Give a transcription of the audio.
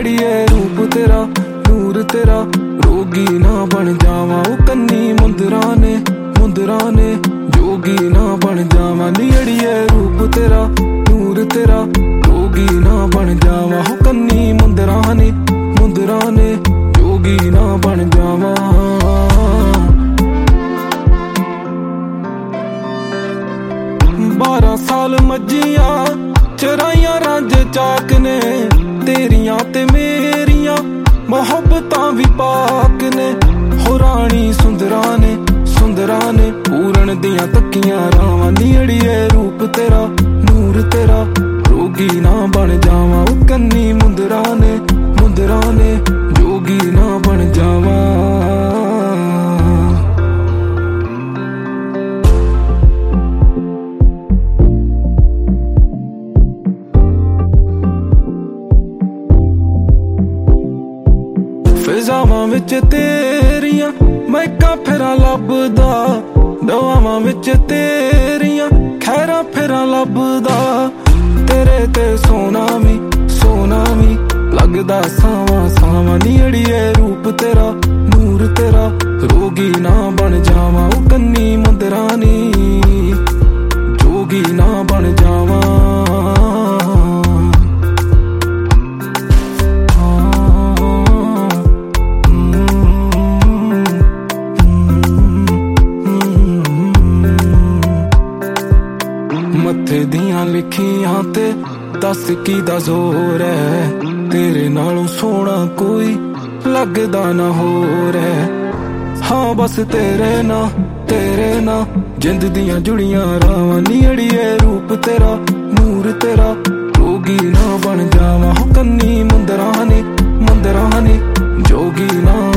अड़िए रूप तेरा नूर तेरा रोगी ना बन जावा ओ कन्नी मुंदरा ने जोगी ना बन जावा नी अड़िए रूप तेरा नूर तेरा रोगी ना बन जावा ओ कन्नी मुंदरा ने जोगी ना बन जावा। 12 साल मज्जियां चराइया रंज चाक ने तेरियां ते मेरियां मोहब्बतां भी पाक ने हो रानी सुंदरा ने पूरन दियां तकियां रावां नी अड़िए रूप तेरा नूर तेरा रोगी ना बन जावा ओ कन्नी मुंदरा ने जोगी ना बन जावा। फिजावां विच तेरियां मैका फिरां लभदा दवावां विच तेरियां खैरां फिरां लभदा तेरे ते सोना भी लगदा सावां नी अड़िए रूप तेरा नूर तेरा रोगी ना बन जावा ओ कन्नी मुंदरा नी जोगी ना बन जावा। मत्थे दियां लिखियां ते दस की दा जोर है तेरे नालों सोना कोई लगदा ना होर है। हाँ बस तेरे ना जिंद दियां जुड़ियां रावां नी अड़िए रूप तेरा नूर तेरा रोगी ना बन जावा हो कन्नी मुंदरा ने जोगी ना